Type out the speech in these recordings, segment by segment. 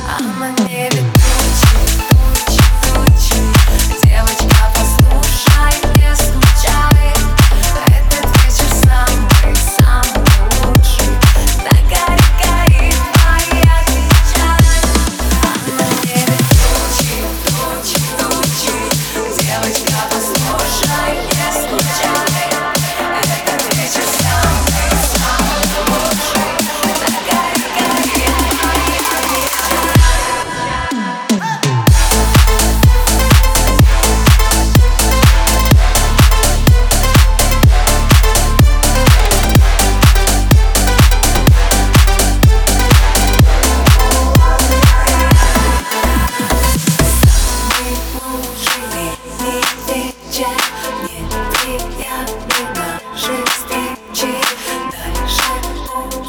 А на небе тучи, тучи, тучи. Девочка, послушай, не скучай. Этот вечер самый, самый лучший. Да гори, гори моя печаль. А на небе тучи, тучи, тучи. Девочка, послушай, не скучай. Этот вечер самый, самый лучший. Да гори, гори моя печаль.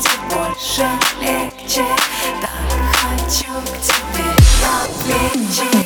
Больше легче, так хочу к тебе на плечи.